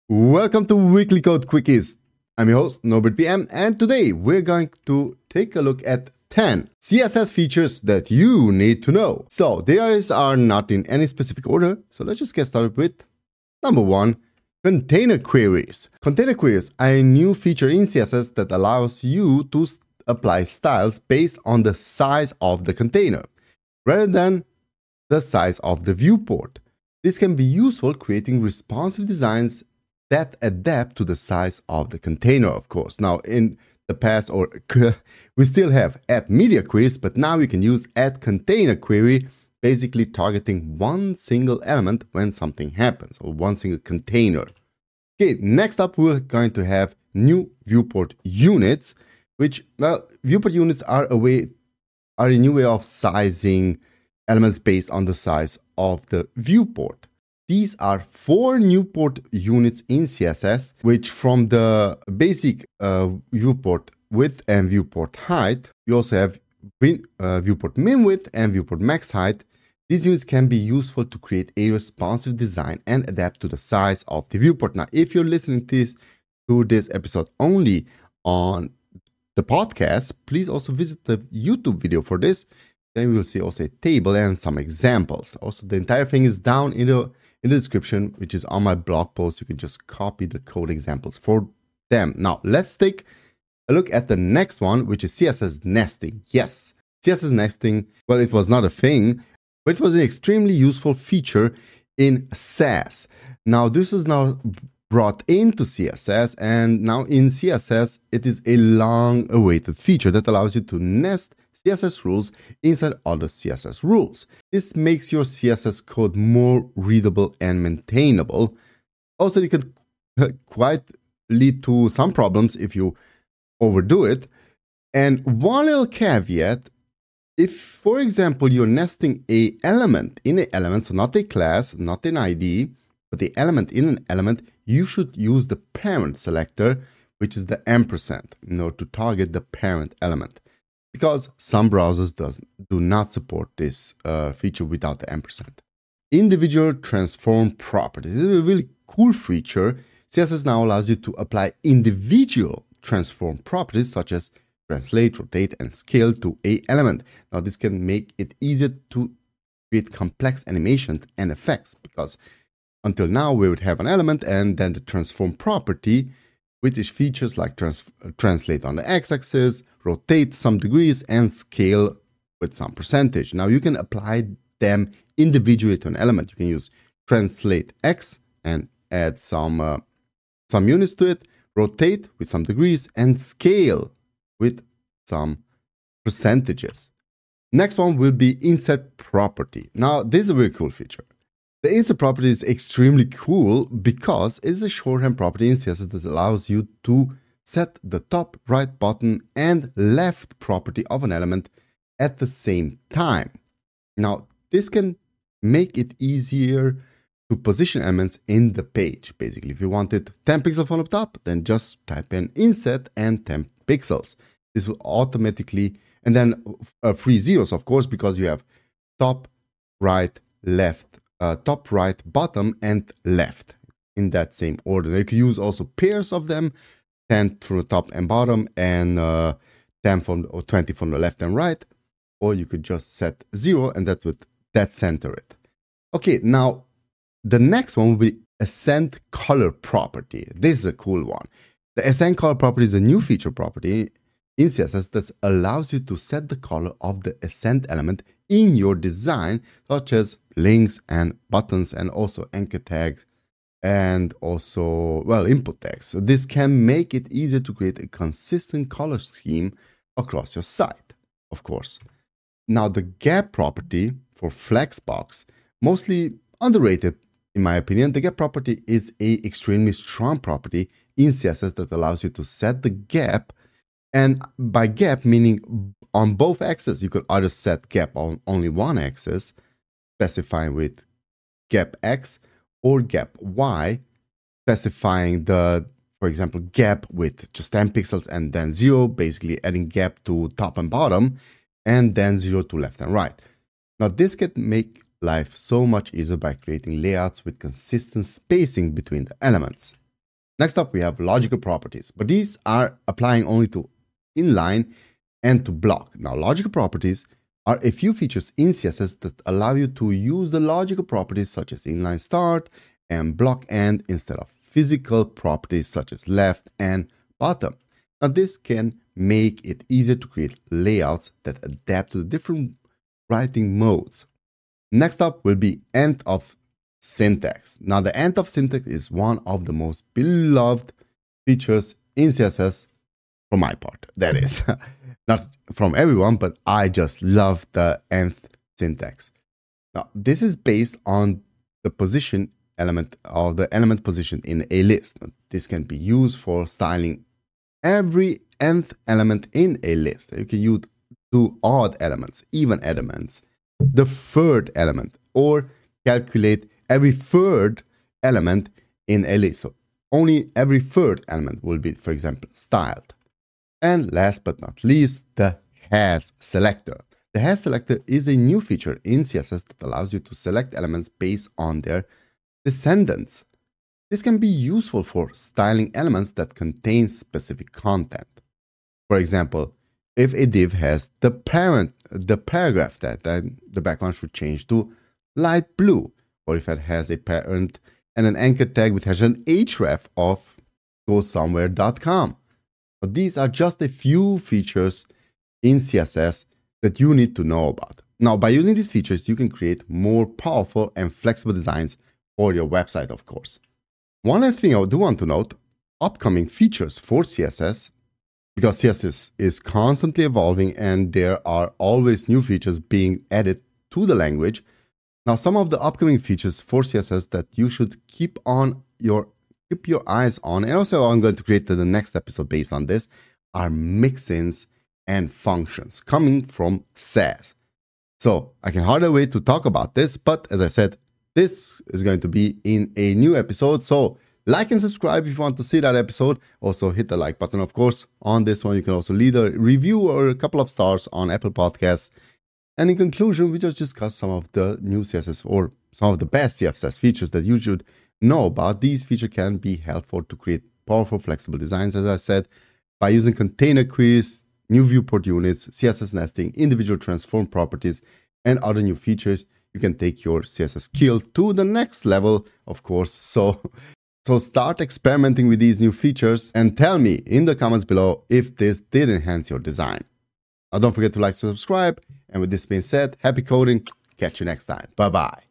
Welcome to Weekly Code Quickies. I'm your host, Norbert PM, and today we're going to take a look at 10 CSS features that you need to know. So these are not in any specific order, so let's just get started with number 1, container queries. Container queries are a new feature in CSS that allows you to apply styles based on the size of the container, rather than the size of the viewport. This can be useful creating responsive designs that adapt to the size of the container, of course. Now, in the past, we still have add media queries, but now you can use add container query, basically targeting one single element when something happens, or one single container. Okay, next up, we're going to have new viewport units, which, well, viewport units are a new way of sizing elements based on the size of the viewport. These are 4 new port units in CSS, which from the basic viewport width and viewport height, you also have viewport min width and viewport max height. These units can be useful to create a responsive design and adapt to the size of the viewport. Now, if you're listening to this episode only on the podcast, please also visit the YouTube video for this. Then we will see also a table and some examples. Also, the entire thing is down in the description, which is on my blog post. You can just copy the code examples for them. Now, let's take a look at the next one, which is CSS nesting. Yes, CSS nesting, well, it was not a thing, but it was an extremely useful feature in Sass. Now, this is now brought into CSS, and now in CSS, it is a long-awaited feature that allows you to nest CSS rules inside other CSS rules. This makes your CSS code more readable and maintainable. Also, it can quite lead to some problems if you overdo it. And one little caveat, if, for example, you're nesting an element in an element, so not a class, not an ID, but the element in an element, you should use the parent selector, which is the ampersand, in order to target the parent element. Because some browsers do not support this feature without the ampersand. Individual transform properties. This is a really cool feature. CSS now allows you to apply individual transform properties such as translate, rotate, and scale to an element. Now, this can make it easier to create complex animations and effects, because until now we would have an element and then the transform property, with its features like translate on the x-axis, rotate some degrees, and scale with some percentage. Now you can apply them individually to an element. You can use translate x and add some units to it, rotate with some degrees, and scale with some percentages. Next one will be insert property. Now this is a very cool feature. The insert property is extremely cool because it's a shorthand property in CSS that allows you to set the top, right, bottom, and left property of an element at the same time. Now, this can make it easier to position elements in the page. Basically, if you wanted 10 pixels from the top, then just type in insert and 10 pixels. This will automatically, and then 3 zeros, of course, because you have top, right, left, top, right, bottom, and left in that same order. You can use also pairs of them, 10 from the top and bottom, and 10 or 20 from the left and right. Or you could just set 0, and that would center it. Okay, now the next one will be accent color property. This is a cool one. The accent color property is a new feature property in CSS that allows you to set the color of the accent element in your design, such as links and buttons, and also anchor tags, and also, well, input tags. So this can make it easier to create a consistent color scheme across your site, of course. Now, the gap property for Flexbox, mostly underrated in my opinion. The gap property is a extremely strong property in CSS that allows you to set the gap. And by gap, meaning on both axes, you could either set gap on only one axis, specifying with gap X, or gap Y, specifying the, for example, gap with just 10 pixels and then 0, basically adding gap to top and bottom, and then 0 to left and right. Now, this can make life so much easier by creating layouts with consistent spacing between the elements. Next up, we have logical properties, but these are applying only to inline and to block. Now, logical properties are a few features in CSS that allow you to use the logical properties such as inline start and block end instead of physical properties such as left and bottom. Now, this can make it easier to create layouts that adapt to the different writing modes. Next up will be end of syntax. Now, the end of syntax is one of the most beloved features in CSS from my part. That is, not from everyone, but I just love the nth syntax. Now, this is based on the position element or the element position in a list. Now, this can be used for styling every nth element in a list. You can use two odd elements, even elements, the third element, or calculate every third element in a list. So only every third element will be, for example, styled. And last but not least, the has selector. The has selector is a new feature in CSS that allows you to select elements based on their descendants. This can be useful for styling elements that contain specific content. For example, if a div has the paragraph tag, then the background should change to light blue. Or if it has a parent and an anchor tag which has an href of gosomewhere.com. But these are just a few features in CSS that you need to know about. Now, by using these features, you can create more powerful and flexible designs for your website, of course. One last thing I do want to note, upcoming features for CSS, because CSS is constantly evolving and there are always new features being added to the language. Now, some of the upcoming features for CSS that you should keep your eyes on, and also I'm going to create the next episode based on this, are mixins and functions coming from Sass. So I can hardly wait to talk about this, but as I said, this is going to be in a new episode. So like and subscribe if you want to see that episode. Also hit the like button, of course. On this one, you can also leave a review or a couple of stars on Apple Podcasts. And in conclusion, we just discussed some of the new CSS or some of the best CSS features that you should know about. These features can be helpful to create powerful, flexible designs, as I said, by using container queries, new viewport units, CSS nesting, individual transform properties, and other new features. You can take your CSS skill to the next level, of course. So start experimenting with these new features and tell me in the comments below if this did enhance your design. Now, don't forget to like and subscribe. And with this being said, happy coding. Catch you next time. Bye-bye.